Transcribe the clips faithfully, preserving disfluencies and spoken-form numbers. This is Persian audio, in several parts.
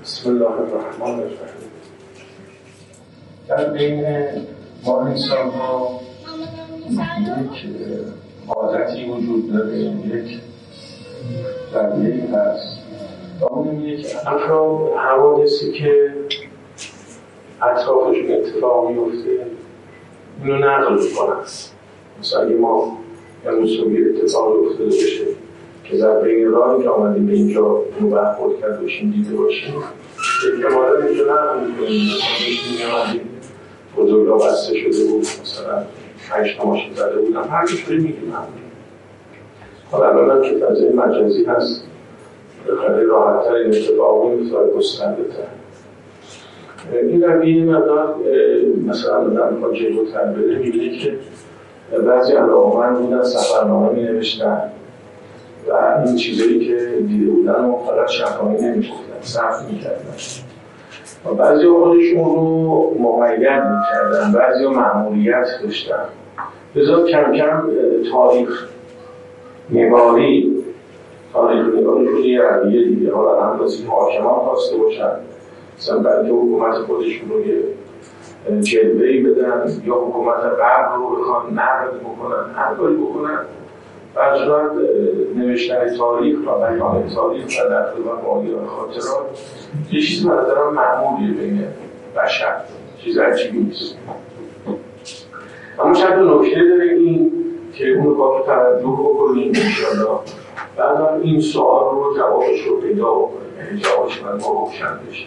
بسم الله الرحمن الرحیم. در بین ما انسان ها یک عادتی وجود داره، یک رویه‌ای هست و اون یک افراد حوادثی که اطرافشون اتفاق میفته اینو نقل میکنن. مثلا اگه ما امروز صبح اتفاق افتاده بشه که در بین راهی که آمدیم به اینجا مبهر کرده باشیم دیده باشیم، احتمالا اینجا نقل میکنیم. مثلا آمدیم بزرگ ها بسته شده بود، مثلا هشت ماشین زده بودم، هر کشوری میگیم همونیم. حالا الان که فضای مجازی هست خیلی راحت تر این اتفاق میفته و گسترده تر. این رویه مقدار مثلا آدم ها جلوتر بره میبینه که بعضی علاقه‌مند بودن سفرنامه می نوشتن و این چیزایی که دیده بودن و فقط شفاهی نمی گفتن، صرف می کردن و بعضی ها خودشون رو مقید می کردن، بعضی ها مأموریت داشتن. بذار کم کم تاریخ نگاری تاریخ نگاری شده یه رویه دیگه. حالا هم بازی حاکمان خواسته باشن مثلا برای حکومت خودشون رو یه جلوه‌ای بدن یا حکومت قبل رو بخوان نقد بکنن، هر کاری بکنن، برصورت نوشتن تاریخ و بیان تاریخ و نقد و بازیان خاطرات یه چیزی به نظرم معمولیه بین بشر، چیز عجیبی نیست. اما چند نکته داره این که اون رو باید توجه بکنیم انشاءالله. بعد این سوال رو جوابش رو پیدا بکنیم، یعنی جوابش من با روشن بشه.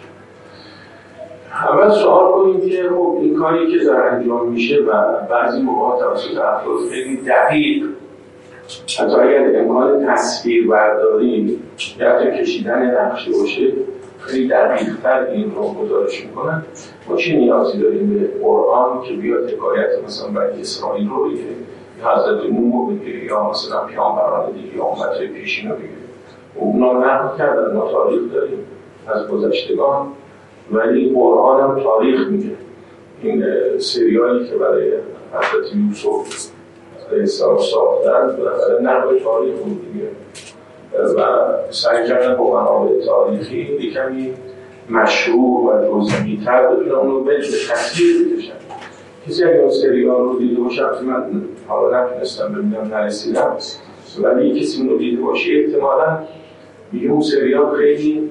اول سوال کنیم که خب این کاری که داره انجام میشه و بعضی موقع توسط افراد خیلی دقیق، حتی اگر امکان تصویر برداری یا حتی کشیدن نقشه باشه خیلی دقیق‌تر این رو گزارش میکنن. ما چه نیازی داریم به قرآن که بیاد حکایت مثلا بنی اسرائیل رو بگه یا حضرت نوح رو بگه یا مثلا پیامبران دیگه یا امت‌های پیشین رو بگه؟ اونا نقل کردن، ما تاریخ داریم از گذشتگان، ولی قرآن هم تاریخ میگه. این سریالی که برای حضرت یوسف علیه السلام ساختن بالاخره نقل تاریخ بود دیگه و سعی کردن با منابع تاریخی یه کمی مشروع و جزئی‌تر بتونن اون رو به تصویر بکشن. کسی اگه اون سریال رو دیده باشه، من حالا نتونستم ببینم، نرسیدم، ولی کسی اون رو دیده باشه احتمالاً میگه اون سریال خیلی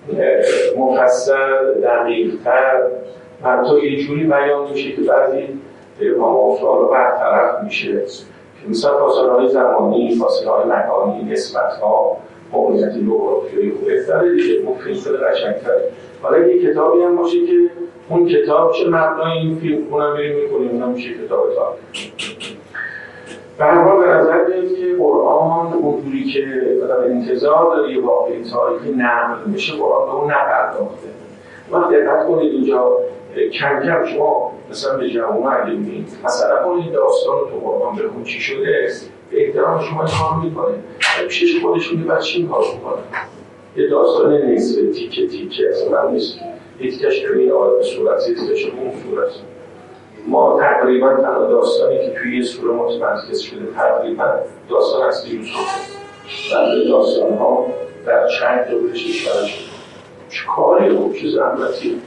مفصل، دقیق‌تر، حتی یه جوری بیان میشه که بعضی افراد رو برطرف میشه که مثلا فاصله‌های زمانی، فاصله‌های مکانی، نسبت‌ها، موقعیت جغرافیایی خوب بهتره دیگه، مفهوم شده قشنگ‌تره. حالا یه کتابی هم باشه که اون کتاب چه مبنای این فیلم اونم بریم می‌کنیم، اونم میشه کتاب تاریخ. به هر حال به نظر میاد که قرآن اونجوری که آدم انتظار داره یه واقعه تاریخی نقل بشه، قرآن به اون نپرداخته. وقتی دقت کنید اینجا کم کم شما مثلا به جوامع اگه ببینید مثلا این داستان رو تو قرآن بخون چی شده، به احترام شما این کار میکنه، پیشش خودش میگه بعد چی این کار میکنه. یه داستان نصفه تیکه تیکه اصلا نیست، یه تیکش که این آیه صورت، یه تیکش اون صورت. ما تقریبا تنها داستانی که توی یه سوره متمرکز شده تقریبا داستان هست یوسف. بنده داستان ها در چند تا بهش اشاره شده. چه کاری خوب، چه زحمتی.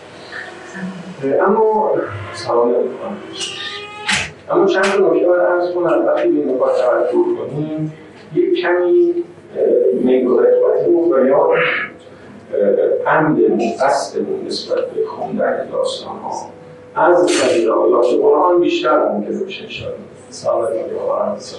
اما سوال نمی‌کنم. اما چند تا نکته باید عرض کنم. وقتی به این نکات توجه کنیم یک کمی میگویتمون و یا عمدمون، قصدمون نسبت به خوندن داستان ها از قبیل آیات قرآن بیشتر ممکنه بشه انشاءالله. سلام علیکم و رحمت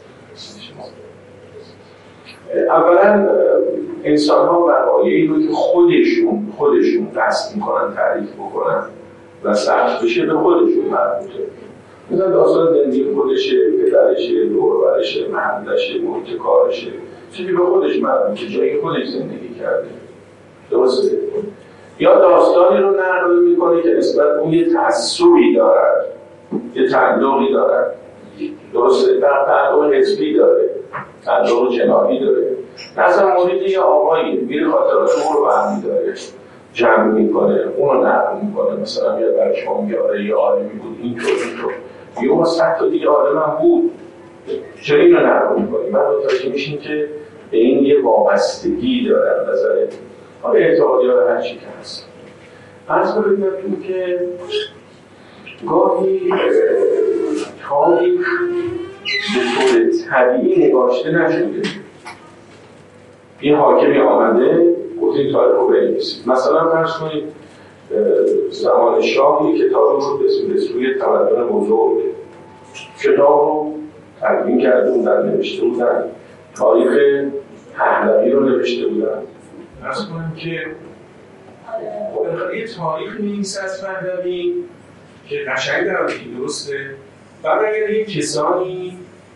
الله. اولا انسان ها وقایعی رو که خودشون خودشون قصد میکنن تعریف بکنن و صرف بشه به خودشون مربوطه. مثلا داستان زندگی خودشه، پدرشه، دوربرشه، محلشه، محیط کارشه، چیزی به خودش مربوطه، جایی خودش زندگی کرده. درسته؟ یا داستانی رو نقل میکنه که نسبت اون یه تعصبی دارد، یه تعلقی دارد. درسته؟ در تعلق حزبی داره، تعلق جناحی داره. مثلا مورد یه آقایی میره خاطرات اون رو برمی داره، جمع میکنه، اون رو نقل میکنه. مثلا میاد برای شما میاره یه عالمی بود اینطور اینطور، یه اون صد تا دیگه عالم هم بود، چرا این رو نقل میکنیم؟ من متوجه میشیم که به این یه وابستگی داره نظر حالا اعتقادی ها هر چی که هست. عرض بکنم که گاهی تاریخ به طور طبیعی نگاشته نشده. این حاکمی آمده گفت این تاریخ رو بنویسید. مثلا فرض کنید زمان شاه یک کتابی رو به سوی تمدن بزرگ کتاب رو تدوین کرده بودن، نوشته بودن، تاریخ پهلوی رو نوشته بودن. فرض کنم که یه تاریخ می‌نویسه از پهلوی که قشنگ در آن درسته. بعد اگر یک کسانی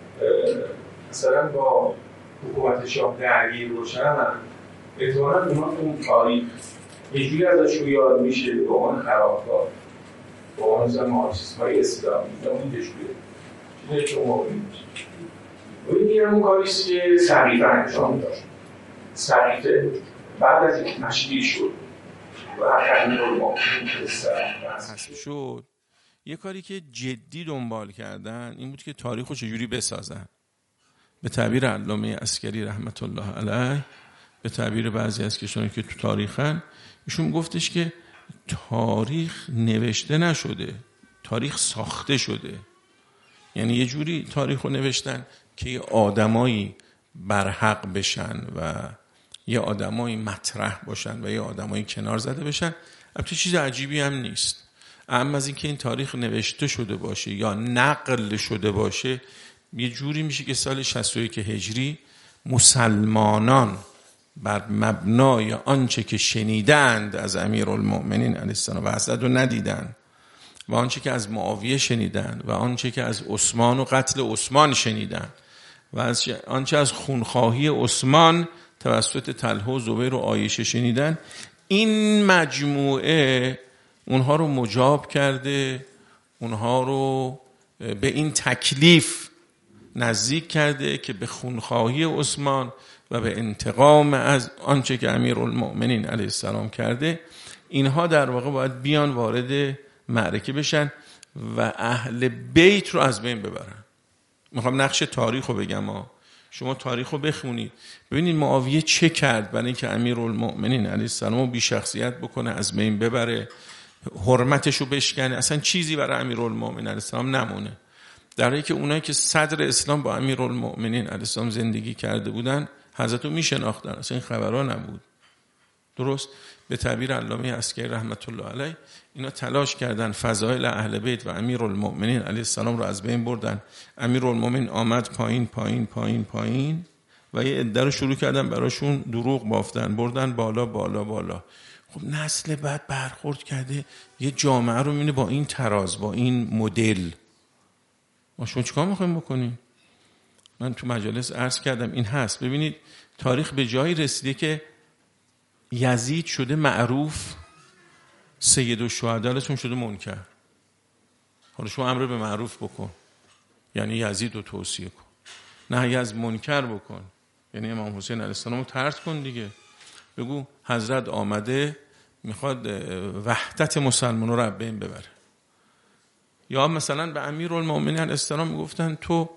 مثلا با حکومت شاه درگیر باشن، احتمالاً اونا اون تاریخ یه جوری ازشون یاد میشه به عنوان خرابکار، به عنوان مثلا مارکسیسم‌های اسلامی یا اون جشویه چیزی که اون موقعی میشه. این همون کاریست که سقیفه انجام داشت. سقیفه بعد از اینکه تشکیل شد و همین رو ما حذف شد، یه کاری که جدی دنبال کردن این بود که تاریخ رو چجوری بسازن. به تعبیر علامه عسکری رحمت الله علیه، به تعبیر بعضی از کسانی که تو تاریخن، ایشون گفتش که تاریخ نوشته نشده، تاریخ ساخته شده. یعنی یه جوری تاریخ رو نوشتن که یه آدمایی برحق بشن و یه آدمایی مطرح باشن و یه آدمایی کنار زده بشن. البته چیز عجیبی هم نیست. اما از اینکه این تاریخ نوشته شده باشه یا نقل شده باشه، یه جوری میشه که سال شصت و یک هجری مسلمانان بر مبنای آنچه که شنیدند از امیرالمؤمنین علیه السلام و حضرت رو ندیدن و آنچه که از معاویه شنیدن و آنچه که از عثمان و قتل عثمان شنیدن و از آنچه از خونخواهی عثمان توسط طلحه و زبیر و عایشه شنیدن، این مجموعه اونها رو مجاب کرده، اونها رو به این تکلیف نزدیک کرده که به خونخواهی عثمان و به انتقام از آنچه که امیرالمؤمنین علیه السلام کرده، اینها در واقع باید بیان وارد معرکه بشن و اهل بیت رو از بین ببرن. میخوام نقش تاریخ رو بگم ها. شما تاریخ رو بخونید ببینید معاویه چه کرد برای اینکه امیرالمؤمنین علیه السلام رو بی شخصیت بکنه، از بین ببره، حرمتش رو بشکنه، اصلا چیزی برای امیرالمؤمنین علیه السلام نمونه. در حالی که اونایی که صدر اسلام با امیرالمؤمنین علیه السلام زندگی کرده بودن حضرت رو میشناختن، اصلا این خبرها نبود. درست؟ به تعبیر علامه عسکری رحمت الله علیه، اینا تلاش کردن فضائل اهل بیت و امیرالمؤمنین علیه السلام رو از بین بردن. امیرالمؤمنین آمد پایین پایین پایین پایین و یه عده رو شروع کردن براشون دروغ بافتن، بردن بالا بالا بالا. خب نسل بعد برخورد کرده یه جامعه رو میبینه با این تراز، با این مدل. ما شما چیکار میخوایم بکنیم؟ من تو مجالس عرض کردم این هست. ببینید تاریخ به جایی رسیده که یزید شده معروف، سید الشهداءتون شده منکر. حالا شما امر به معروف بکن، یعنی یزید رو توصیه کن. نهی از منکر بکن، یعنی امام حسین علیه السلام رو طرد کن دیگه. بگو حضرت آمده میخواد وحدت مسلمان‌ها رو از بین ببره. یا مثلا به امیرالمؤمنین علیه السلام میگفتن تو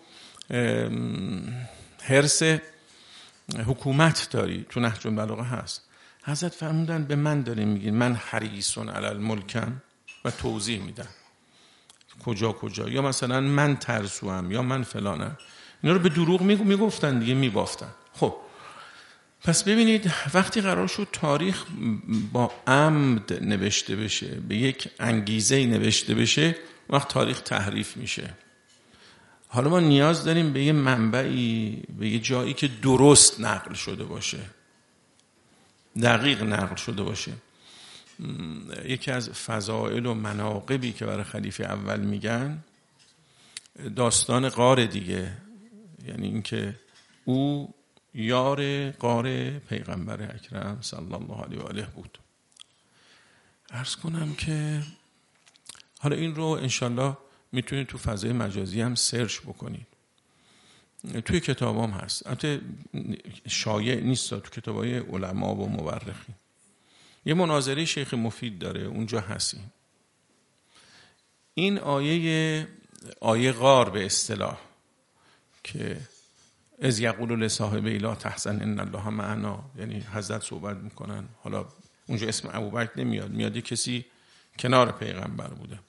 حرص حکومت داری، تو نهج البلاغه هست. حضرت فرمودن به من دارین میگین من حریصون علی الملکم و توضیح میدن کجا کجا، یا مثلا من ترسوام یا من فلانم. اینا رو به دروغ میگفتن دیگه، میبافتن. خب پس ببینید وقتی قرار شد تاریخ با عمد نوشته بشه، به یک انگیزه نوشته بشه، وقت تاریخ تحریف میشه. حالا ما نیاز داریم به یه منبعی، به یه جایی که درست نقل شده باشه، دقیق نقل شده باشه. یکی از فضائل و مناقبی که برای خلیفه اول میگن داستان غار دیگه، یعنی اینکه او یار غار پیغمبر اکرم صلی الله علیه و آله بود. عرض کنم که حالا این رو انشالله میتونید تو فضای مجازی هم سرچ بکنید، توی کتاب هم هست. البته شایع نیست، تو کتابای علما و مورخین. یه مناظره شیخ مفید داره اونجا هستیم. این آیه آیه غار به اصطلاح که از یقول لصاحبه لا تحزن ان الله معنا، یعنی حضرت صحبت میکنن، حالا اونجا اسم ابوبکر نمیاد، میاد یه کسی کنار پیغمبر بوده.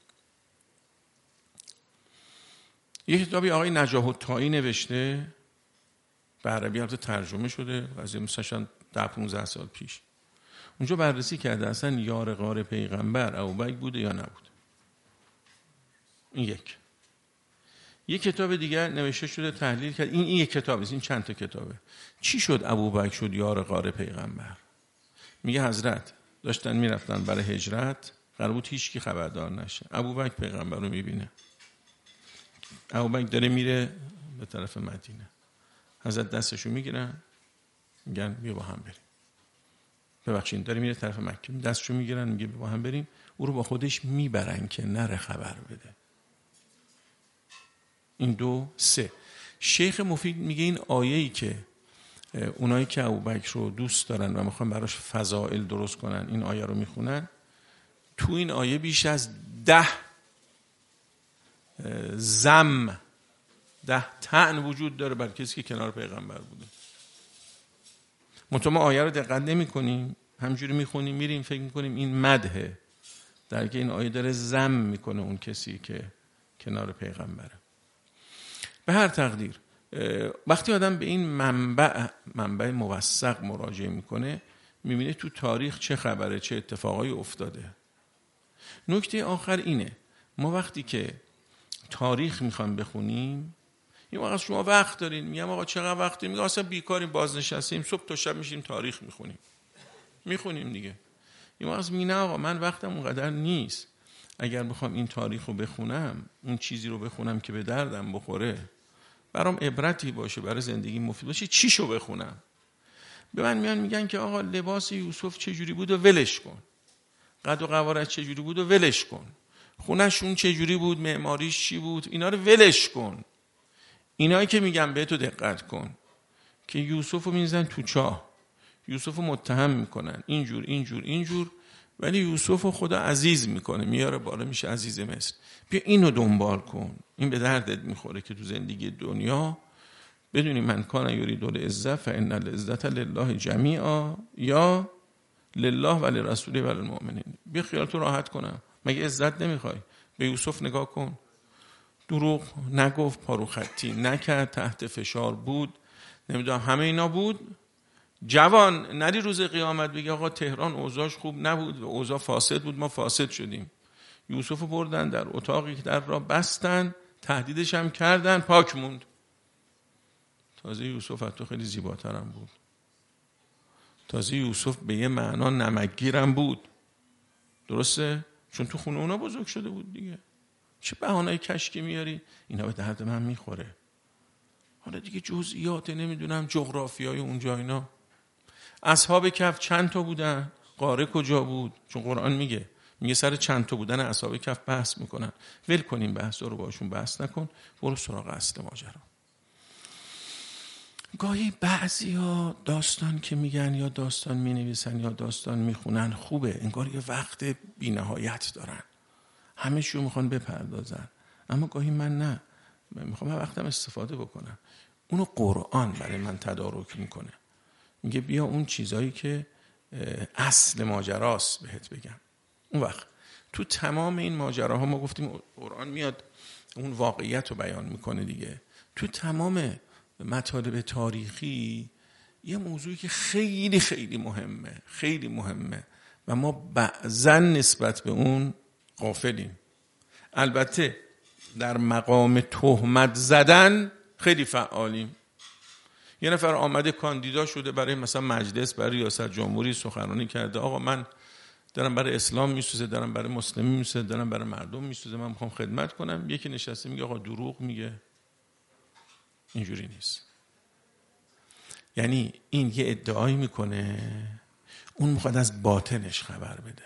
یه کتابی آقای نجاح الطایی نوشته، به عربی البته ترجمه شده، از مثلا ده پانزده سال پیش. اونجا بررسی کرده اصلا یار غار پیغمبر ابوبکر بوده یا نبود. این یک. یک کتاب دیگر نوشته شده تحلیل کرد، این این یک کتاب است، این چند تا کتابه. چی شد ابوبکر شد یار غار پیغمبر؟ میگه حضرت داشتن میرفتن برای هجرت، قرار بود هیچ کی خبردار نشه. ابوبکر پیغمبر رو میبینه. ابوبکر داره میره به طرف مدینه. حضرت دستشو میگیرن، میگن بیا با هم بریم. ببخشید داره میره طرف مکه، دستشو میگیرن، میگه با هم بریم. او رو با خودش میبرن که نره خبر بده. این دو. سه، شیخ مفید میگه این آیه‌ای که اونایی که ابوبکر رو دوست دارن و میخوان براش فضائل درست کنن این آیه رو میخونن، تو این آیه بیش از ده ذم، ده طعن وجود داره بر کسی که کنار پیغمبر بوده. منتها ما آیه رو دقت نمی‌کنیم، همجوری میخونیم میریم فکر میکنیم این مدحه، در که این آیه داره ذم میکنه اون کسی که کنار پیغمبره. به هر تقدیر وقتی آدم به این منبع منبع موثق مراجعه میکنه، میبینه تو تاریخ چه خبره، چه اتفاقایی افتاده. نکته آخر اینه، ما وقتی که تاریخ میخوایم بخونیم، این وقت شما وقت دارین، میگم آقا چقدر وقت داریم، میگم اصلا بیکاریم بازنشستیم، صبح تا شب میشیم تاریخ میخونیم میخونیم دیگه. این وقت میگم نه آقا من وقتم اونقدر نیست، اگر بخوام این تاریخ رو بخونم، اون چیزی رو بخونم که به دردم بخوره، برام عبرتی باشه، برای زندگی مفید باشه، چیشو بخونم؟ به من میان میگن که آقا لباس یوسف چجوری بود و ولش کن، قد و قوارش چجوری بود و ولش کن، خونه‌شون چجوری بود، معماریش چی بود، اینا رو ولش کن. اینایی که میگم بهتو دقت کن که یوسف رو میزنن تو چاه، یوسف رو متهم میکنن اینجور اینجور اینجور، ولی یوسف رو خدا عزیز میکنه، میاره بالا، میشه عزیز مصر. بیا اینو دنبال کن، این به دردت میخوره که تو زندگی دنیا بدونی من کان یرید العزة فان العزة لله جمیعا، یا لله و لرسوله و للمؤمنین. بیا خیالتو راحت کنم، مگه عزت نمیخوای؟ به یوسف نگاه کن، دروغ نگفت، پارو خطی نکرد، تحت فشار بود، نمیدونم همه اینا بود. جوان نری روز قیامت بگی آقا تهران اوضاعش خوب نبود و اوضاع فاسد بود، ما فاسد شدیم. یوسف بردن در اتاقی که در را بستن، تهدیدش هم کردن، پاک موند. تازه یوسف حتی خیلی زیباترم بود، تازه یوسف به یه معنا نمکگیرم بود. درسته؟ چون تو خونه اونا بزرگ شده بود دیگه. چه بهانه‌ای کشکی میاری؟ اینا به درد من میخوره. حالا دیگه جزئیات نمیدونم جغرافیای اونجا اینا. اصحاب کهف چند تا بودن؟ قاره کجا بود؟ چون قرآن میگه میگه سر چند تا بودن اصحاب کهف بحث میکنن. ول کنیم بحث رو، باشون بحث نکن، برو سراغ اصل ماجرا. گاهی بعضیا داستان که میگن یا داستان مینویسن یا داستان میخونن خوبه، انگار یه وقت بی‌نهایت دارن، همه شو میخوان بپردازن. اما گاهی من نه، من میخوام وقتم استفاده بکنم. اونو قرآن برای من تدارک میکنه، میگه بیا اون چیزایی که اصل ماجراست بهت بگم. اون وقت تو تمام این ماجراها ما گفتیم قرآن میاد اون واقعیت رو بیان میکنه دیگه. تو تمام مطالب تاریخی یه موضوعی که خیلی خیلی مهمه، خیلی مهمه و ما بعضا نسبت به اون غافلیم. البته در مقام تهمت زدن خیلی فعالیم. یه نفر آمده کاندیدا شده برای مثلا مجلس، برای ریاست جمهوری سخنرانی کرده، آقا من دارم برای اسلام میسوزه، دارم برای مسلمی میسوزه، دارم برای مردم میسوزه، من میخوام خدمت کنم. یکی نشسته میگه آقا دروغ میگه. اینجوری نیست. یعنی این یه ادعایی میکنه، اون میخواد از باطنش خبر بده.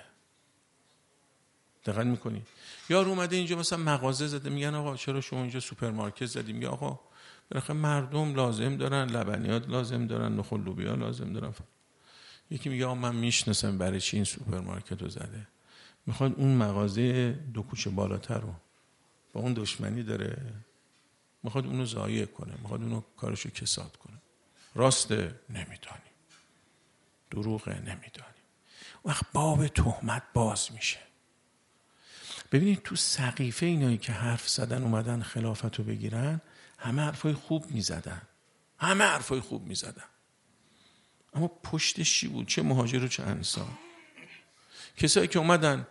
دقت میکنی؟ یارو اومده اینجا مثلا مغازه زده، میگن آقا چرا شما اینجا سوپرمارکت زدی؟ میگه آقا بالاخره مردم لازم دارن، لبنیات لازم دارن، نخل لوبیا لازم دارن. یکی میگه آقا من میشناسم برای چی این سوپرمارکت رو زده. میخواد اون مغازه دو کوچه بالاتر رو با اون دشمنی داره. میخواد اونو ضایع کنه، میخواد اونو کارشو کساد کنه. راسته نمیدانیم، دروغه نمیدانیم. وقت باب تهمت باز میشه. ببینید تو سقیفه اینایی که حرف زدن اومدن خلافتو بگیرن، همه حرفای خوب میزدن، همه حرفای خوب میزدن، اما پشتش چی بود؟ چه مهاجر و چه انصار. کسایی که اومدن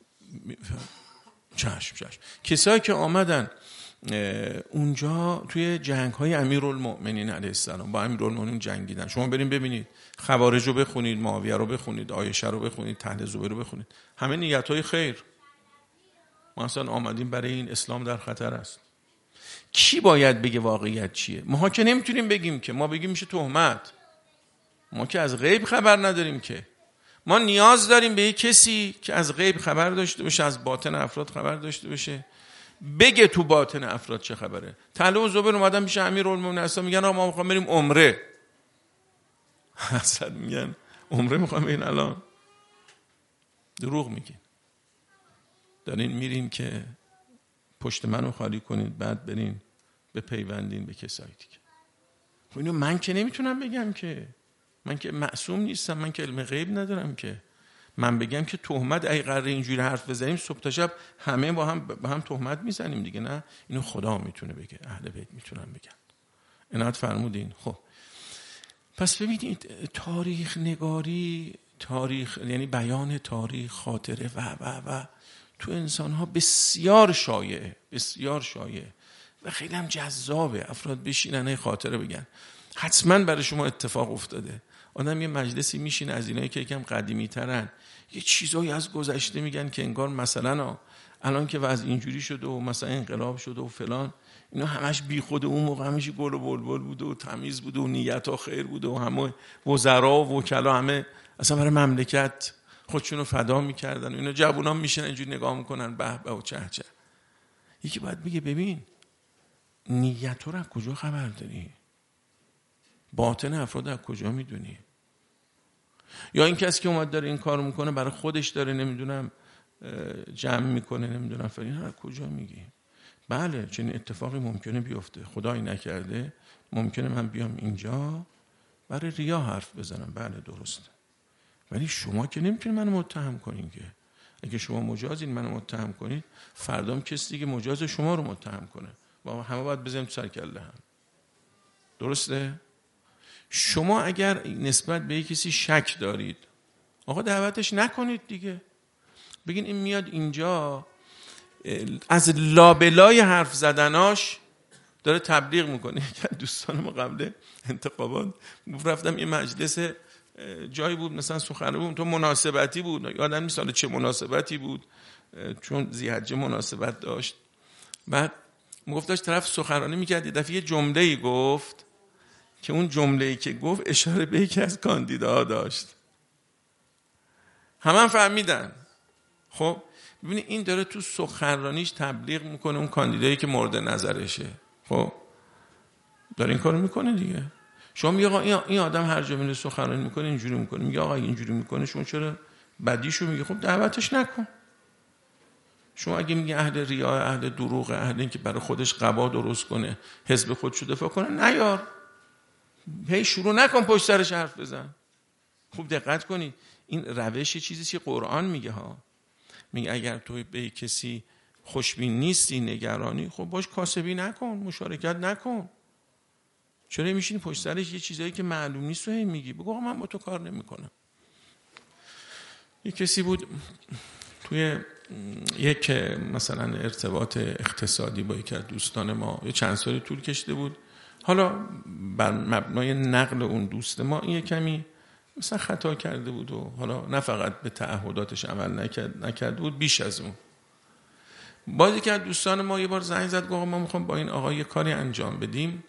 چشم چشم کسایی که آمدن اونجا توی جنگ های امیرالمؤمنین علیه السلام با امیرالمؤمنین جنگیدن. شما بریم ببینید، خوارج رو بخونید، معاویه رو بخونید، عایشه رو بخونید، طلحه زبیر رو بخونید، همه نیت های خیر. ما اصلا آمدیم برای این اسلام در خطر است. کی باید بگه واقعیت چیه؟ ما که نمیتونیم بگیم که، ما بگیم میشه تهمت. ما که از غیب خبر نداریم که. ما نیاز داریم به یک کسی که از غیب خبر داشته باشه، از باطن افراد خبر داشته باشه، بگه تو باطن افراد چه خبره. طلحه و زبیر اومدن میشه امیرالمومنین اصلا میگن ما میخوام بریم عمره. اصلا میگن عمره میخوام بریم الان. دروغ میگین. دارین میرین که پشت منو خالی کنید، بعد برین به پیوندین به کسایی دیگه. خب اینو من که نمیتونم بگم که، من که معصوم نیستم، من که علم غیب ندارم که من بگم که تهمت ای قراره اینجوری حرف بزنیم صبح تا شب همه با هم با هم تهمت میزنیم دیگه. نه، اینو خدا میتونه بگه، اهل بیت میتونن بگن. عنایت فرمودین. خب پس ببینید تاریخ نگاری، تاریخ یعنی بیان تاریخ، خاطره و و و تو انسان ها بسیار شایعه، بسیار شایعه و خیلی هم جذابه. افراد بشینن خاطره بگن. حتما برای شما اتفاق افتاده آدم یه مجلسی میشینه از اینایی که یکم قدیمی ترن، یه چیزایی از گذشته میگن که انگار مثلا الان که وضع اینجوری شده و مثلا انقلاب شده و فلان، اینا همش بی خود، اون موقع همش گل و بلبل بوده و تمیز بوده و نیت‌ها خیر بوده و همه وزرا و وکلا همه اصلا برای مملکت خودشونو فدا میکردن. اینا جوونا میشن اینجوری نگاه میکنن به به و چه چه. یکی باید بگه ببین نیت رو از کجا خبر داری؟ باطن افراد از کجا میدونی؟ یا این کسی که اومد داره این کارو میکنه برای خودش داره نمیدونم جمع میکنه نمیدونم فلان، از کجا میگی؟ بله چنین اتفاقی ممکنه بیفته، خدایی نکرده ممکنه من بیام اینجا برای ریا حرف بزنم، بله درسته، ولی شما که نمیتونید منو متهم کنین که. اگه شما مجازین منو متهم کنید، فردام کسی دیگه مجاز شما رو متهم کنه و همه باید بزنیم تو سر کله هم. درسته؟ شما اگر نسبت به کسی شک دارید، آقا دعوتش نکنید دیگه. بگین این میاد اینجا از لابلای حرف زدناش داره تبلیغ میکنه. یکی دوستان ما قبل انتخابات رفتم یه مجلس جایی بود مثلا سخنرانی بود، تو مناسبتی بود، یادم نیست حالا چه مناسبتی بود چون ذی‌حجه مناسبت داشت. بعد میگفتاش طرف سخنرانی میکرد، یه دفعه یه جمله‌ای گفت که اون جمله‌ای که گفت اشاره به یکی از کاندیداها داشت. همه هم فهمیدن. خب ببینید این داره تو سخنرانیش تبلیغ میکنه اون کاندیدایی که مورد نظرشه. خب داره این کارو میکنه دیگه. شما میگه آقا این آدم هر جا میره سخنرانی میکنه اینجوری میکنه، میگه آقا اینجوری میکنه، شما چرا بدیشو میگه؟ خب دعوتش نکن. شما اگه میگه اهل ریا، اهل دروغ، اهل این که برای خودش قبا درست کنه، حزب خودشو دفاع کنه، نیار. هی شروع نکن پشت سرش حرف بزن. خوب دقت کنید این روش چیزی که قرآن میگه ها. میگه اگر تو به کسی خوشبین نیستی، نگرانی، خب باش کاسبی نکن، مشارکت نکن. چرا میشینی پشت سرش یه چیزایی که معلوم نیست و هی میگی؟ بگو آقا من با تو کار نمیکنم. یه کسی بود توی یک مثلا ارتباط اقتصادی با یک از دوستان ما، یه چند سالی طول کشیده بود. حالا بر مبنای نقل اون دوست ما این کمی مثلا خطا کرده بود و حالا نه فقط به تعهداتش عمل نکرد نکرده بود، بیش از اون. بازی که دوستان ما یه بار زنگ زد گفت ما میخوام با این آقا یه کاری انجام بدیم.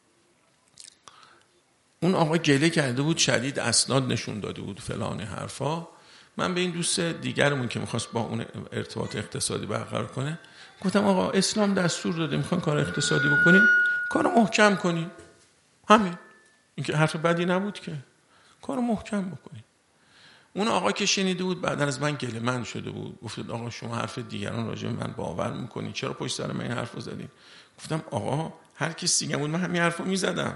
اون آقا گله کرده بود، شدید اسناد نشون داده بود فلان حرفا. من به این دوست دیگرمون که میخواست با اون ارتباط اقتصادی برقرار کنه گفتم آقا اسلام دستور داده میخوان کار اقتصادی بکنیم، کارو محکم کنیم. همین. این که حرف بدی نبود که. کارو محکم بکنیم. اون آقا که شنیده بود بعدن از من گله من شده بود، گفت آقا شما حرف دیگران راجع به من باور میکنی، چرا پشت سر من این حرفو زدین؟ گفتم آقا هر کسی دیگه بود من همین حرفو میزدم.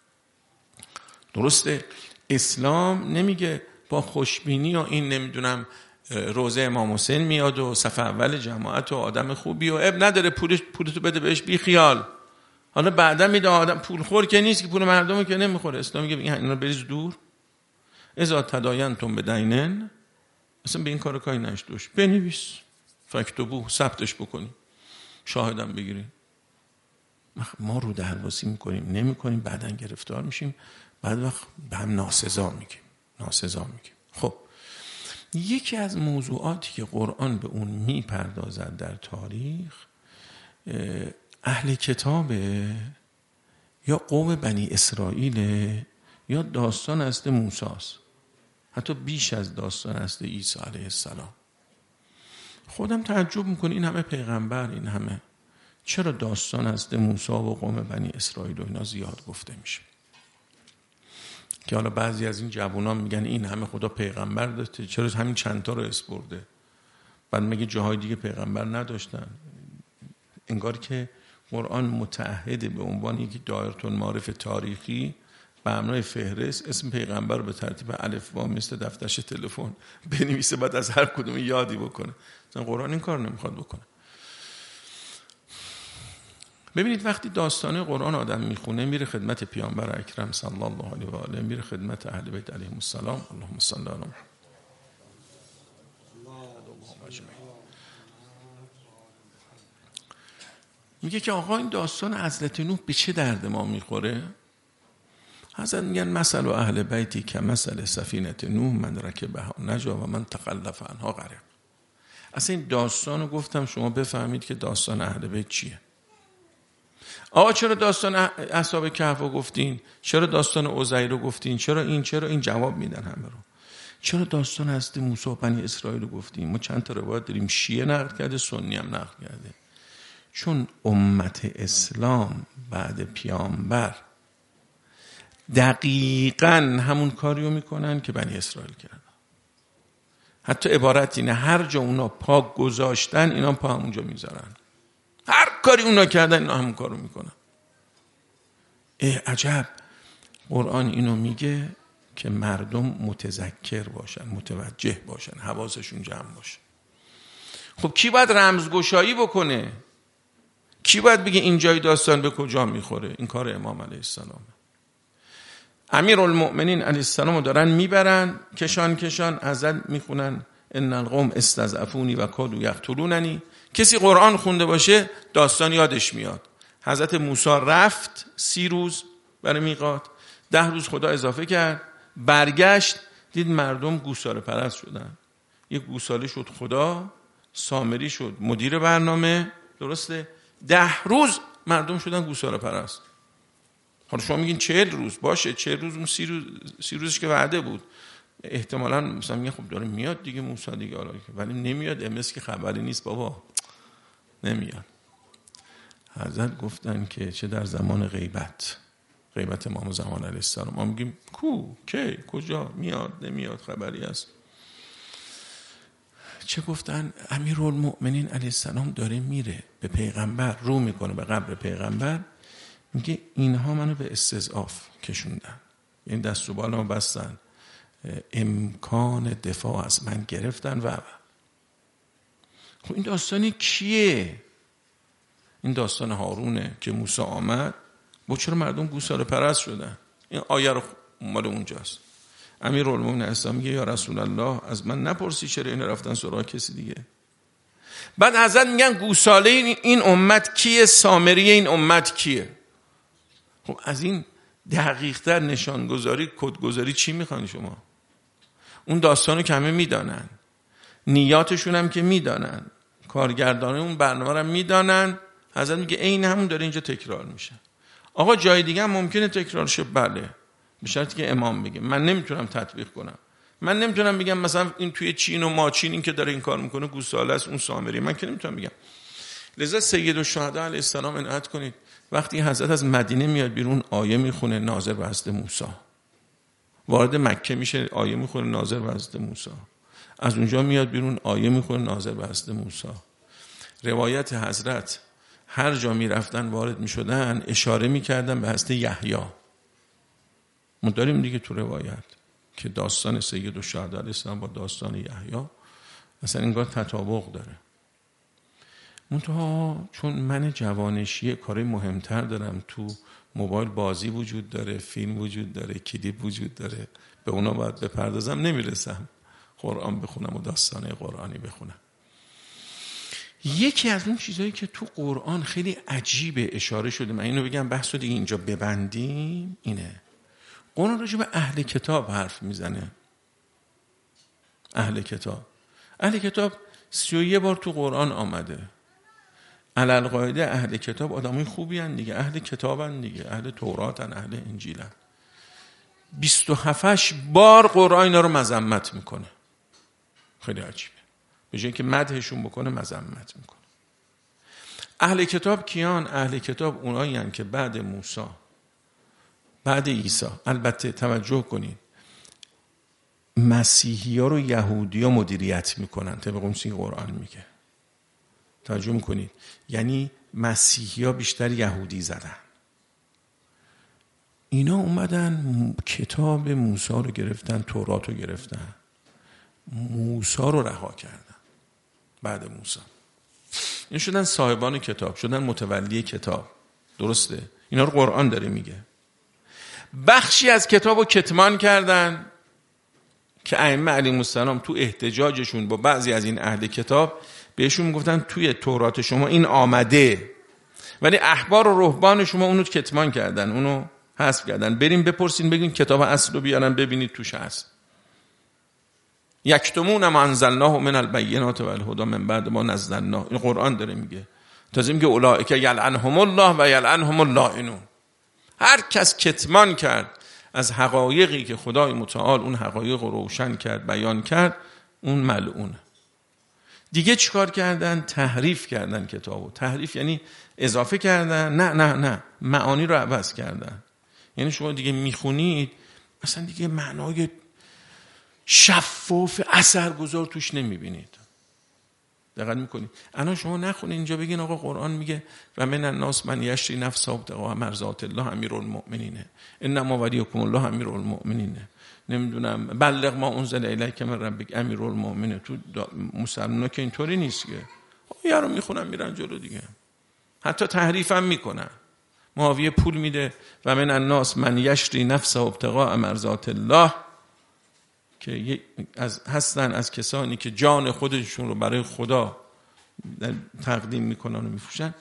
درسته اسلام نمیگه با خوشبینی و این نمیدونم روزه امام حسین میاد و صف اول جماعت و آدم خوبی و اب نداره پولش پولتو بده بهش بی خیال، حالا بعدا میده آدم پول خور که نیست که پول مردمو که نمیخوره. اسلام میگه این اینا بریز دور. اذا تداینتم بدینن، اصلا به این کار کاری نشدوش، بنویس فکتبو ثبتش بکنی شاهدم بگیری. ما رو درواسی میکنیم نمیکنیم، بعدا گرفتار میشیم، بعد وقت به هم ناسزا میگیم ناسزا میگیم. خب یکی از موضوعاتی که قرآن به اون میپردازد در تاریخ اهل کتابه یا قوم بنی اسرائیل یا داستان است موسی است، حتی بیش از داستان است عیسی علیه السلام. خودم تعجب میکنه این همه پیغمبر، این همه، چرا داستان است موسی و قوم بنی اسرائیل و اینا زیاد گفته میشه؟ که حالا بعضی از این جوانان میگن این همه خدا پیغمبر داشته چرا همین چند تا رو اسپرده؟ بعد میگه جاهای دیگه پیغمبر نداشتن. انگار که قرآن متعهده به عنوان یک دایره المعارف تاریخی به معنای فهرست اسم پیغمبر رو به ترتیب الفبا مثل دفترش تلفن بنویسه، بعد از هر کدوم یادی بکنه. مثلا قرآن این کار نمیخواد بکنه. ببینید وقتی داستان قرآن آدم میخونه میره خدمت پیامبر اکرم صلی الله علیه و آله، میره خدمت اهل بیت علیهم السلام، اللهم صل علی محمد. میگه که آقا این داستان حضرت نوح به چه درد ما میخوره؟ حضرت میگن مثل و اهل بیتی که مثل سفینه نوح من رکبها نجا و من تخلف عنها غرق. اصلا این داستان رو گفتم شما بفهمید که داستان اهل بیت چیه. آقا چرا داستان اصحاب کهف رو گفتین؟ چرا داستان عزیر رو گفتین؟ چرا این چرا این؟ جواب میدن همه رو. چرا داستان حضرت موسی و بنی اسرائیل رو گفتیم؟ ما چند تا روایت داریم، شیعه نقل کرده، سنی هم نقل کرده. چون امت اسلام بعد پیامبر دقیقاً همون کاریو میکنن که بنی اسرائیل کردن. حتی عبارت اینه هر جا اونا پا گذاشتن اینا پا همونجا میذارن، هر کاری اونا کردن اینا همون کارو میکنن. ای عجب، قرآن اینو میگه که مردم متذکر باشن، متوجه باشن، حواسشون جمع باشه. خب کی باید رمزگشایی بکنه؟ کی باید بگه این جای داستان به کجا میخوره؟ این کار امام علیه السلام. امیرالمؤمنین علیه السلام رو دارن میبرن کشان کشان ازل میخونن ان القوم استضعفونی و کادوا یقتلوننی. کسی قرآن خونده باشه داستان یادش میاد. حضرت موسی رفت سی روز برای میقات، ده روز خدا اضافه کرد، برگشت دید مردم گوساله پرست شدن. یک گوساله شد خدا، سامری شد مدیر برنامه، درسته؟ ده روز مردم شدن گوساله پرست. حالا شما میگین چهل روز، باشه چهل روز، اون سی روز سی روزش که وعده بود احتمالاً مثلا میگن خب داره میاد دیگه موسی دیگه، حالا ولی نمیاد، امروز که خبری نیست بابا نمیاد. حضرت گفتن که چه در زمان غیبت، غیبت امام زمان علیه السلام، ما میگیم کو کی کجا میاد نمیاد خبری است. چه گفتن؟ امیرالمؤمنین علیه السلام داره میره به پیغمبر رو میکنه، به قبر پیغمبر، میگه اینها منو به استضعاف کشوندن، یعنی دست و بالامو بستن، امکان دفاع از من گرفتن و خب این داستانی کیه؟ این داستان هارونه که موسی آمد با چرا مردم گوساله پرست شدن. این آیه رو مال اونجاست. امیرالمومنین اسلام میگه یا رسول الله از من نپرسی چرا این رفتن سراغ کسی دیگه. بعد حضرت میگن گوساله این امت کیه؟ سامری این امت کیه؟ خب از این دقیق‌تر نشانگذاری کدگذاری چی میخوان شما؟ اون داستانو که همه میدانن، نیاتشون هم که میدانن، کارگردان اون برنامه رو میدانن. حضرت میگه عین همون داره اینجا تکرار میشه. آقا جای دیگه هم ممکنه تکرار شه، بله، به شرطی که امام بگه. من نمیتونم تطبیق کنم، من نمیتونم بگم مثلا این توی چین و ماچین این که داره این کار میکنه گوساله است اون سامری، من که نمیتونم بگم. لذا سید الشهدا علیه السلام عنایت کنید وقتی حضرت از مدینه میاد بیرون آیه میخونه ناظر به حضرت موسی، وارد مکه میشه آیه میخونه ناظر به حضرت موسی، از اونجا میاد بیرون آیه میخونه ناظر به حضرت موسی. روایت حضرت هر جا می رفتن وارد می شدن اشاره می کردن به حضرت یحیی. ما داریم دیگه تو روایت که داستان سید الشهدا علیه السلام با داستان یحیی اصلا انگار تطابق داره. منتها چون من جوانشی کاری مهمتر دارم، تو موبایل بازی وجود داره، فیلم وجود داره، کلیپ وجود داره، به اونا باید بپردازم، نمیرسم قرآن بخونم و داستانه قرآنی بخونم. یکی از اون چیزایی که تو قرآن خیلی عجیبه اشاره شده، من اینو بگم بحثو دیگه اینجا ببندیم، اینه قرآن راجع به اهل کتاب حرف میزنه. اهل کتاب اهل کتاب سی و یه بار تو قرآن آمده. علالقاعده اهل کتاب آدمای خوبی هن دیگه، اهل کتابن دیگه، اهل توراتن، اهل انجیلن. بیست و هفت بار قرآن اینا رو مذمت میکنه. خیلی عجیبه. به جای اینکه مدحشون بکنه مذمت میکنه. اهل کتاب کیان؟ اهل کتاب اونایی هن که بعد موسی، بعد عیسی، البته توجه کنید مسیحی ها رو یهودی ها مدیریت میکنن طبق اون چیزی قرآن میگه. توجه میکنید، یعنی مسیحی ها بیشتر یهودی زدن. اینا اومدن کتاب موسی رو گرفتن، تورات رو گرفتن، موسی رو رها کردن. بعد موسی این شدن صاحبان کتاب، شدن متولی کتاب. درسته؟ اینا رو قرآن داره میگه. بخشی از کتاب رو کتمان کردن که ائمه علیهم السلام تو احتجاجشون با بعضی از این اهل کتاب بهشون میگفتن توی تورات شما این آمده، ولی احبار و رهبان شما اونو کتمان کردن، اونو حذف کردن. بریم بپرسین، بگین کتاب اصل رو بیارن ببینید توش هست. یکتمون ما انزلناه من البینات و الهدی من بعد ما نزلناه. این قرآن داره میگه. تازه میگه اولئک یلعنهم الله و یلعنهم اللاعنون. هر کس کتمان کرد از حقایقی که خدای متعال اون حقایق رو روشن کرد، بیان کرد، اون ملعونه. دیگه چیکار کردن؟ تحریف کردن کتابو. تحریف یعنی اضافه کردن، نه نه نه معانی رو عوض کردن. یعنی شما دیگه میخونید مثلا دیگه معنای شفاف اثرگذار توش نمیبینید. دقت میکنید؟ الان شما نخونید اینجا بگین آقا قرآن میگه و من الناس من یشری نفسه ابتغاء مرضات الله امیرالمؤمنین انما ولیکم الله امیرالمؤمنین، نمیدونم بلغ ما انزل الیک من ربک امیرالمؤمنین. تو مسلمونا که اینطوری نیست که یارو میخونن میرن جلو دیگه. حتی تحریف هم میکنن. معاویه پول میده و من الناس من یشری نفسه ابتغاء مرضات الله، که از هستن از کسانی که جان خودشون رو برای خدا تقدیم میکنن و میفروشن.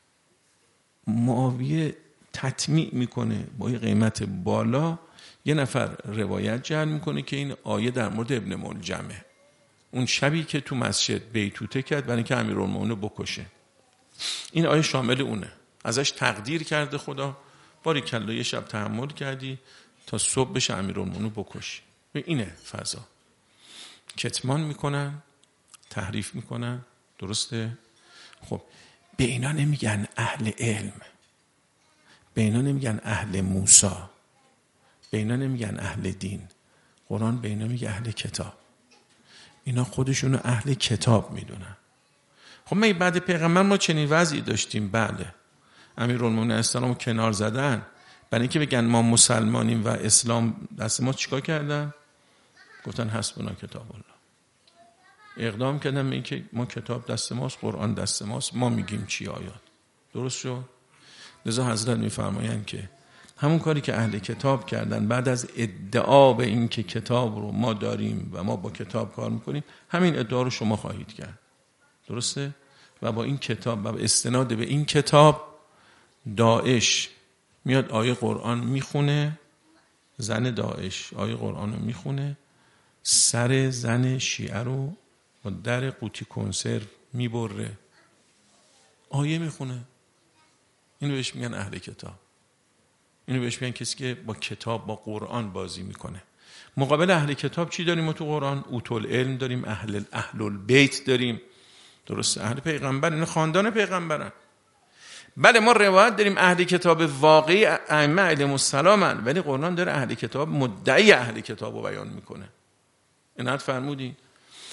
معاویه تطمیع میکنه با یه قیمت بالا، یه نفر روایت جعل میکنه که این آیه در مورد ابن ملجمه، اون شبی که تو مسجد بیتوته کرد برای اینکه امیرالمومنین بکشه. این آیه شامل اونه. ازش تقدیر کرده خدا، باریکلا یه شب تحمل کردی تا صبح بشه امیرالمومنین بکشی. اینه فضا. کتمان میکنن، تحریف میکنن. درسته؟ خب به اینا نمیگن اهل علم، به اینا نمیگن اهل موسی، به اینا نمیگن اهل دین. قرآن به اینا میگه اهل کتاب. اینا خودشونو اهل کتاب میدونن. خب ما بعد پیغمبر ما چنین وضعی داشتیم. بله، امیرالمومنین اسلامو کنار زدن برای اینکه بگن ما مسلمانیم و اسلام دست ما. چیکار کردن؟ گفتن حسبنا کتاب الله. اقدام کردن به اینکه ما کتاب دست ماست، قرآن دست ماست، ما میگیم چی آیات. درست شد؟ لذا حضرت میفرمایند که همون کاری که اهل کتاب کردن بعد از ادعا به این که کتاب رو ما داریم و ما با کتاب کار میکنیم، همین ادعا رو شما خواهید کرد. درسته؟ و با این کتاب و استناد به این کتاب داعش میاد آیه قرآن میخونه، زن داعش آیه قرآن رو میخونه، سر زن شیعه رو با در قوطی کنسرو میبره، آیه میخونه. اینو بهش میگن اهل کتاب. اینو بهش میگن کسی که با کتاب، با قرآن بازی میکنه. مقابل اهل کتاب چی داریم ما تو قرآن؟ اوتول علم داریم، اهل اهل البیت داریم. درسته؟ اهل پیغمبر، اینا خاندان پیغمبرن. بله ما روایت داریم اهل کتاب واقعی ائمه علیهم السلامن، ولی قرآن داره اهل کتاب مدعی اهل کتاب رو بیان میکنه. عنایت فرمودین؟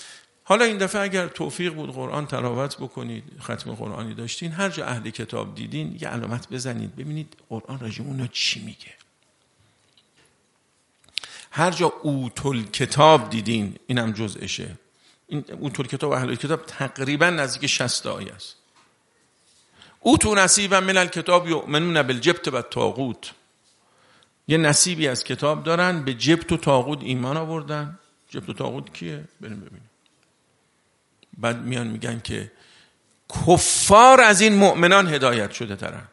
حالا این دفعه اگر توفیق بود قرآن تلاوت بکنید، ختم قرآنی داشتین، هر جا اهل کتاب دیدین یه علامت بزنید ببینید قرآن راجع به اونا چی میگه. هر جا اوتل کتاب دیدین، اینم جزءشه. این اوتل کتاب و اهل کتاب تقریبا نزدیک شصت آیه است. اوتو نصیبا من الکتاب یؤمنون بالجبت و الطاغوت، یه نصیبی از کتاب دارن، به جبت و طاغوت ایمان آوردن. جبت و طاغوت کیه؟ بریم ببینیم. بعد میان میگن که کفار از این مؤمنان هدایت شده ترن.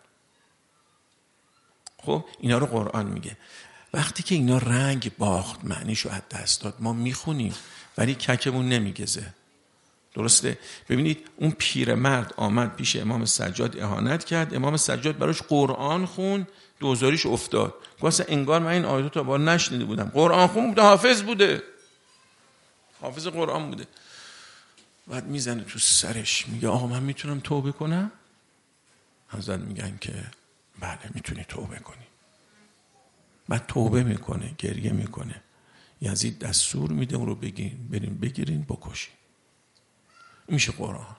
خب اینا رو قرآن میگه. وقتی که اینا رنگ باخت، معنیشو از دست داد، ما میخونیم ولی ککمون نمیگزه. درسته؟ ببینید اون پیرمرد آمد پیش امام سجاد اهانت کرد، امام سجاد براش قرآن خون، دوزاریش افتاد. گفت انگار من این آیات رو تا بار نشنیده بودم. قرآن خون بوده، حافظ بوده، حافظ قرآن بوده. بعد میزنه تو سرش میگه آقا من میتونم توبه کنم؟ حضرت میگن که بله میتونی توبه کنی. بعد توبه میکنه، گریه میکنه. یزید دستور میده اون رو بگیرین، برین بگیرین بکشین. میشه قرآن.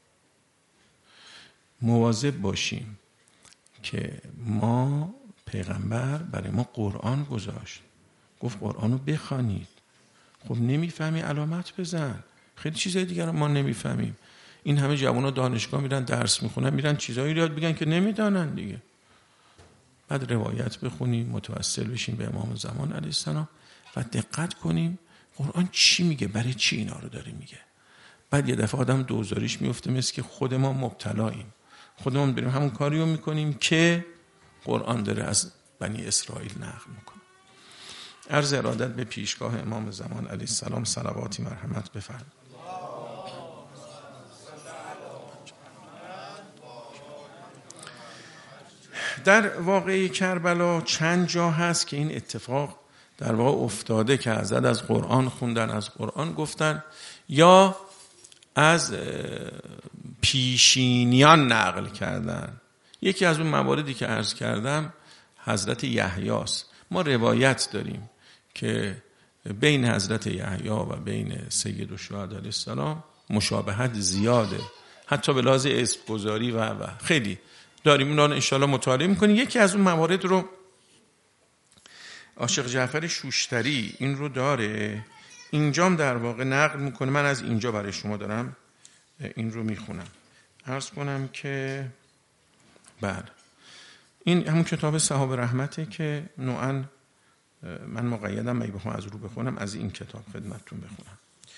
مواظب باشیم که ما پیغمبر برای ما قرآن گذاشت، گفت قرآن رو بخوانید. خب نمیفهمی علامت بزن. خیلی چیزای دیگر ما نمیفهمیم. این همه جوونا دانشگاه میرن درس میخونن، میرن چیزایی یاد بگن که نمیدانن دیگه. بعد روایت بخونیم، متوسل بشیم به امام زمان علیه السلام و دقت کنیم قرآن چی میگه، برای چی اینا رو داره میگه. بعد یه دفعه آدم دوزاریش میفته مثل که خود ما مبتلاییم، خودمون بریم همون کاری رو میکنیم که قرآن داره از بنی اسرائیل نقل میکنه. عرض ارادت به پیشگاه امام زمان علیه السلام صلواتی مرحمت بفرمایید. در واقعه کربلا چند جا هست که این اتفاق در واقع افتاده که حضرت از قرآن خوندن، از قرآن گفتن یا از پیشینیان نقل کردن. یکی از اون مواردی که عرض کردم حضرت یحیی است. ما روایت داریم که بین حضرت یحیی و بین سید الشهدا علیه السلام مشابهت زیاده، حتی به لحاظ اسم گذاری و و خیلی داریم. اونا رو انشاءالله مطالعه میکنیم. یکی از اون موارد رو عاشق جعفر شوشتری این رو داره، اینجام در واقع نقل میکنه. من از اینجا برای شما دارم این رو میخونم. عرض کنم که بله این همون کتاب صحاب رحمته که نوعا من مقیدم اگه بخوام از رو بخونم از این کتاب خدمتتون بخونم.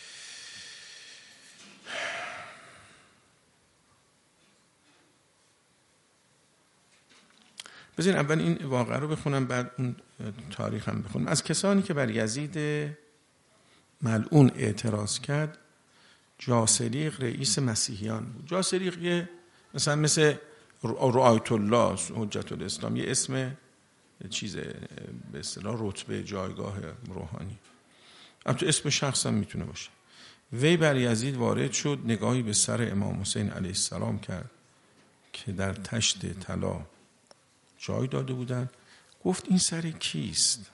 بذارین اول این واقعه رو بخونم بعد اون تاریخ هم بخونم. از کسانی که بر یزید ملعون اعتراض کرد جاسریق رئیس مسیحیان بود. جاسریق یه مثلا مثل رعایت الله حجت الاسلام، یه اسم چیز به اصطلاح رتبه جایگاه روحانی، البته اسم شخص هم میتونه باشه. وی بر یزید وارد شد، نگاهی به سر امام حسین علیه السلام کرد که در تشت طلا جای داده بودن. گفت این سر کیست؟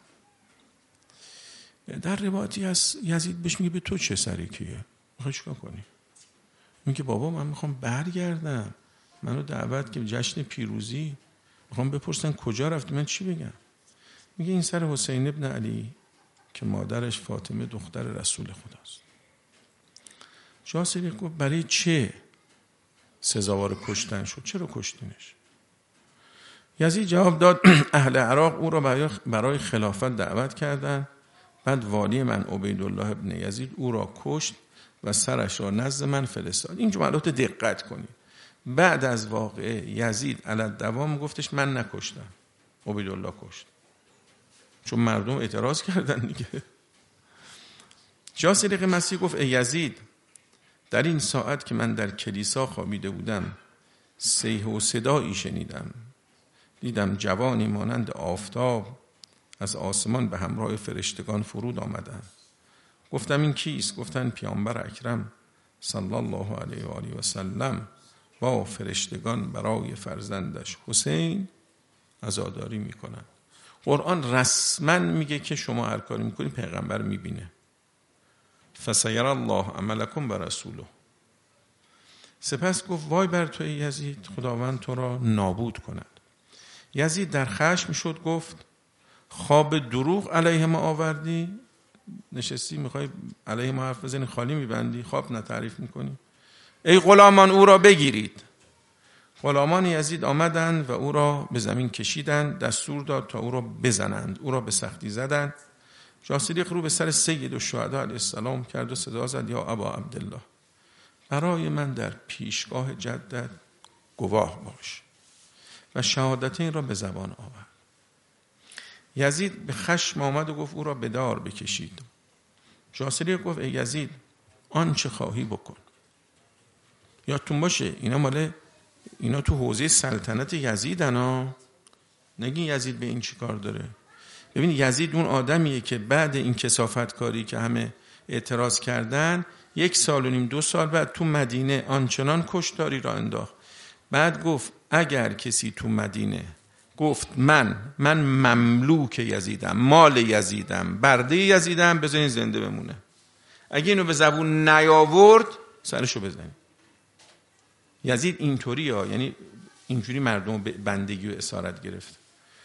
در روایتی از یزید بهش میگه به تو چه سری کیه؟ میخوای چیکار کنی؟ میگه بابا من میخوام برگردم، منو دعوت که جشن پیروزی، میخوام بپرسن کجا رفتی، من چی بگم؟ میگه این سر حسین ابن علی که مادرش فاطمه دختر رسول خداست. جاسریق گفت برای چه سزاوار کشتن شد؟ چرا کشتینش؟ یزید جواب داد اهل عراق او را برای خلافت دعوت کردند. بعد والی من عبیدالله ابن یزید او را کشت و سرش را نزد من فرستاد. این جملات دقت کنید. بعد از واقعه یزید علی الدوام گفتش من نکشتم، عبیدالله کشت، چون مردم اعتراض کردن دیگه. جاسریق مسیح گفت ای یزید، در این ساعت که من در کلیسا خوابیده بودم صیحه و صدایی شنیدم، دیدم جوانی مانند آفتاب از آسمان به همراه فرشتگان فرود آمدند. گفتم این کیست؟ گفتن پیامبر اکرم صلی الله علیه و آله و سلم با فرشتگان برای فرزندش حسین عزاداری میکنن. قرآن رسما میگه که شما هر کاری میکنی پیغمبر میبینه. فسیر الله عملکم و رسوله. سپس گفت وای بر تو ای یزید، خداوند تو را نابود کند. یزید در خشم شد، گفت خواب دروغ علیه ما آوردی؟ نشستی میخوای علیه ما حرف بزنی، خالی میبندی، خواب نتعریف میکنی. ای غلامان او را بگیرید. غلامان یزید آمدند و او را به زمین کشیدند، دستور داد تا او را بزنند. او را به سختی زدند. جاثلیق رو به سر سید الشهدا علیه السلام کرد و صدا زد یا ابا عبدالله، برای من در پیشگاه جدت گواه باش. و شهادتین را به زبان آورد. یزید به خشم آمد و گفت او را به دار بکشید. جاثلیق گفت ای یزید، آنچه خواهی بکن. یادتون باشه اینا مال اینا تو حوزه سلطنت یزیدن ها. نگین یزید به این چی کار داره. ببین یزید اون آدمیه که بعد این کثافت کاری که همه اعتراض کردن، یک سال و نیم دو سال بعد تو مدینه آنچنان کشتاری را انداخت. بعد گفت اگر کسی تو مدینه گفت من من مملوک یزیدم، مال یزیدم، برده یزیدم، بذارین زنده بمونه. اگه اینو به زبون نیاورد سرشو بزنید. یزید اینطوری ها، یعنی اینجوری مردم بندگی و اسارت گرفت.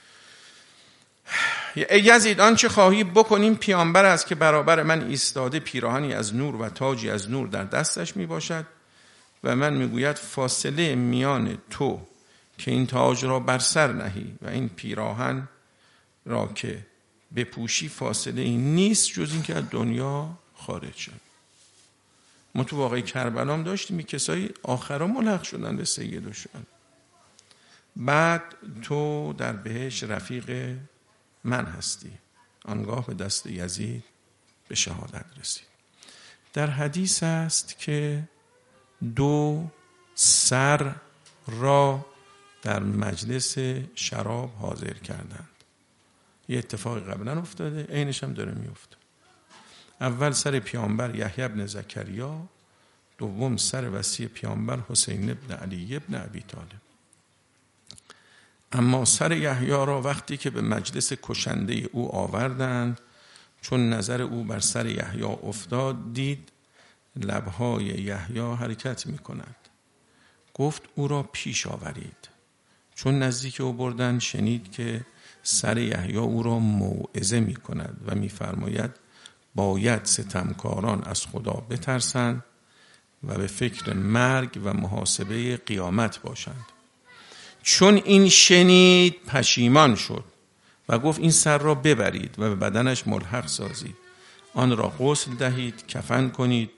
ای یزید آنچه خواهی بکنیم، پیامبر است که برابر من ایستاده، پیراهنی از نور و تاجی از نور در دستش می باشد و من میگوید فاصله میان تو که این تاج را بر سر نهی و این پیراهن را که بپوشی فاصله این نیست جز این که از دنیا خارج شد. ما تو واقعی کربلا هم داشتیم کسایی آخرا ملحق شدن به سید و شهدا. بعد تو در بهشت رفیق من هستی. آنگاه به دست یزید به شهادت رسید. در حدیث است که دو سر را در مجلس شراب حاضر کردند. یه اتفاقی قبلا افتاده، عینش هم داره میفته. اول سر پیامبر یحیی بن زکریا، دوم سر وصی پیامبر حسین بن علی بن ابی طالب. اما سر یحیی را وقتی که به مجلس کشنده او آوردند، چون نظر او بر سر یحیی افتاد، دید لبهای یحیی حرکت می کند. گفت او را پیش آورید. چون نزدیک او بردند شنید که سر یحیی او را موعظه می کند و می فرماید باید ستمکاران از خدا بترسند و به فکر مرگ و محاسبه قیامت باشند. چون این شنید پشیمان شد و گفت این سر را ببرید و به بدنش ملحق سازید، آن را غسل دهید، کفن کنید.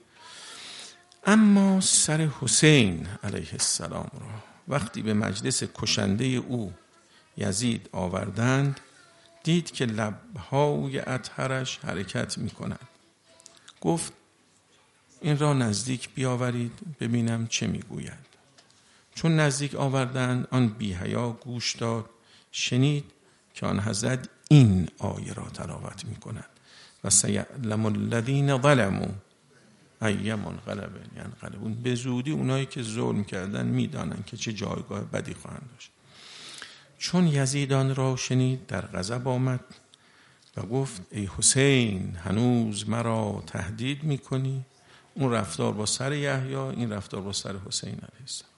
اما سر حسین علیه السلام را وقتی به مجلس کشنده او یزید آوردند، دید که لبهای اطهرش حرکت می کند. گفت این را نزدیک بیاورید ببینم چه می گوید. چون نزدیک آوردند آن بی‌حیا گوش داد، شنید که آن حضرت این آیه را تلاوت می کند و سیعلم الذین ظلموا ای منقلب ینقلبون. به زودی اونایی که ظلم کردن میدانن که چه جایگاه بدی خواهند داشت. چون یزید آن را شنید در غضب آمد و گفت ای حسین هنوز مرا تهدید میکنی؟ اون رفتار با سر یحیی، این رفتار با سر حسین علیه السلام.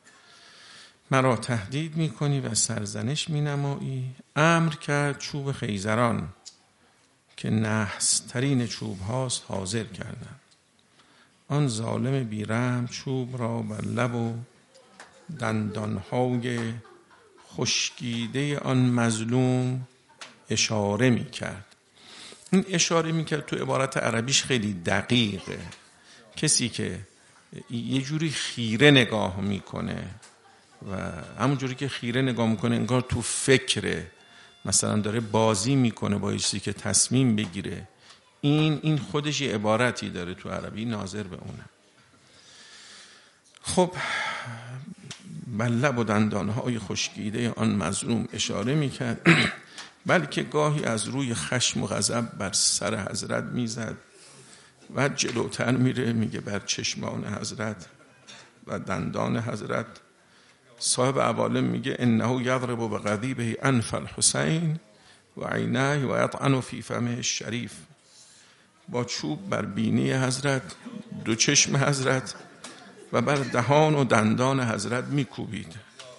مرا تهدید میکنی و سرزنش مینمایی. امر کرد چوب خیزران که نحسترین چوب هاست حاضر کردند. آن ظالم بیرحم چوب را بر لب و دندانهای خشکیده آن مظلوم اشاره می کرد. این اشاره می کرد تو عبارت عربیش خیلی دقیقه. کسی که یه جوری خیره نگاه میکنه و همون جوری که خیره نگاه میکنه انگار تو فکره، مثلا داره بازی میکنه با چیزی که تصمیم بگیره، این این خودش یه عبارتی داره تو عربی ناظر به اونه. خب بر لب و دندانهای خشکیده آن مظلوم اشاره میکرد، بلکه گاهی از روی خشم و غضب بر سر حضرت میزد و جلوتر میره میگه بر چشمان حضرت و دندان حضرت. صاحب عوالم میگه انه یضرب بغضیبه انف الحسین و عینه و یطعن فی فمه الشریف. با چوب بر بینی حضرت، دو چشم حضرت و بر دهان و دندان حضرت میکوبید.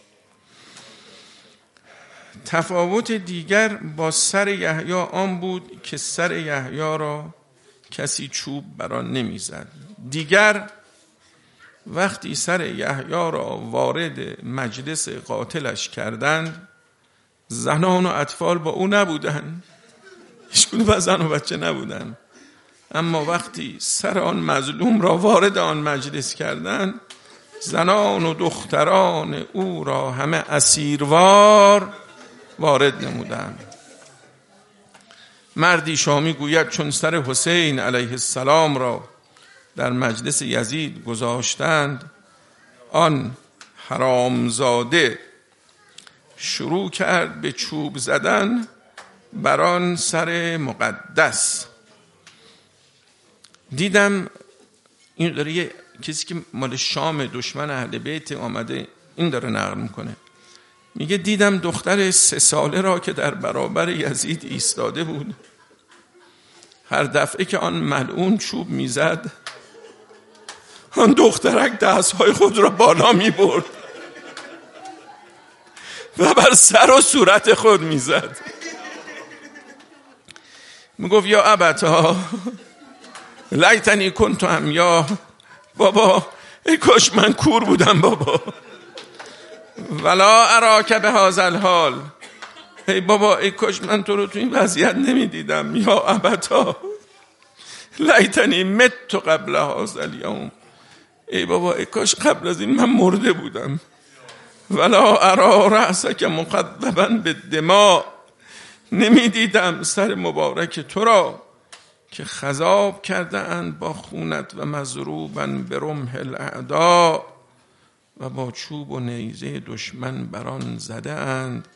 تفاوت دیگر با سر یحیی آن بود که سر یحیی را کسی چوب بر آن نمیزد. دیگر وقتی سر یحیی را وارد مجلس قاتلش کردند، زنان و اطفال با او نبودند، هیچکدوم زن و بچه نبودند، اما وقتی سر آن مظلوم را وارد آن مجلس کردند، زنان و دختران او را همه اسیروار وارد نمودند. مردی شامی گوید چون سر حسین علیه السلام را در مجلس یزید گذاشتند، آن حرامزاده شروع کرد به چوب زدن بر آن سر مقدس. دیدم این داره یه کسی که مال شام دشمن اهل بیت آمده این داره نقل میکنه، میگه دیدم دختر سه ساله را که در برابر یزید ایستاده بود، هر دفعه که آن ملعون چوب میزد، آن دخترک دستهای خود را بالا میبرد و بر سر و صورت خود میزد. میگفت یا ابتا لیتنی کنت عمیا، بابا ای کاش من کور بودم بابا، ولا اراک بهذا الحال، ای بابا ای کاش من تو رو تو این وضعیت نمیدیدم. یا ابتا لیتنی مت قبل هذا الیوم، ای بابا ای کاش قبل از این من مرده بودم. ولا ارا رأسک مقدبا بالدماء، نمیدیدم سر مبارک تو را که خضاب کرده اند با خونت و مضروبا برمح الاعداء، و با چوب و نیزه دشمن بران زده اند.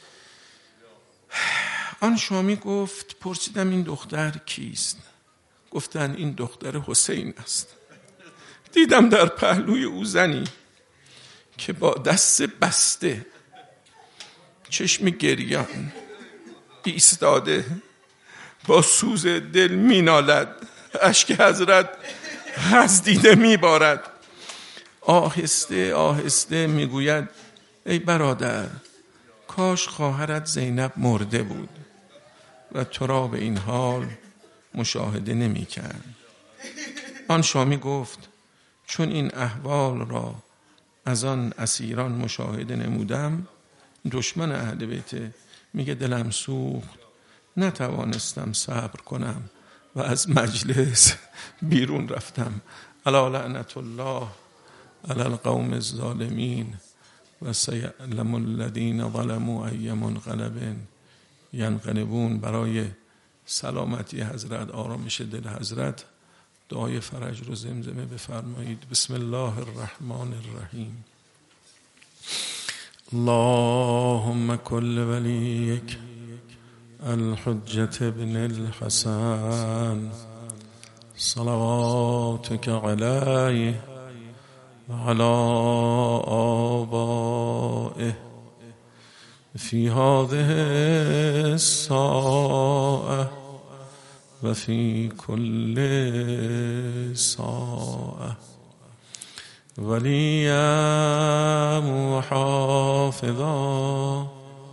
آن شامی گفت پرسیدم این دختر کیست؟ گفتن این دختر حسین است. دیدم در پهلوی او زنی که با دست بسته چشم گریان ایستاده با سوز دل مینالد، اشک حضرت از دیده میبارد، آهسته آهسته میگوید ای برادر کاش خواهرت زینب مرده بود و تو را به این حال مشاهده نمی کرد. آن شامی گفت چون این احوال را از آن اسیران مشاهده نمودم، دشمن اهل بیت، میگه دلم سوخت، نتوانستم صبر کنم و از مجلس بیرون رفتم. الا لعنت الله علی القوم الظالمین و سیعلم الذین ظلموا ای منقلب ینقلبون. برای سلامتی حضرت، آرامش دل حضرت، دعای فرج رو زمزمه بفرمایید. بسم الله الرحمن الرحیم. اللهم کل ولیک الحجة ابن الحسن صلواتك علیه وعلى آبائه في هذه الساعة وفي كل ساعة وليا وحافظا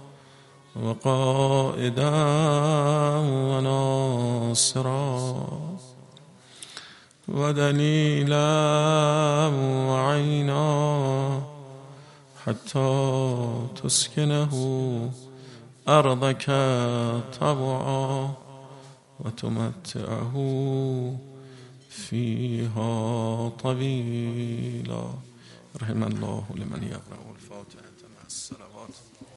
وقائدا وناصرا ودليلا وعينا حتى تسكنه أرضك طوعا وتمتعه فيها طويلا. رحم الله لمن يقرأ الفاتحة مع الصلوات.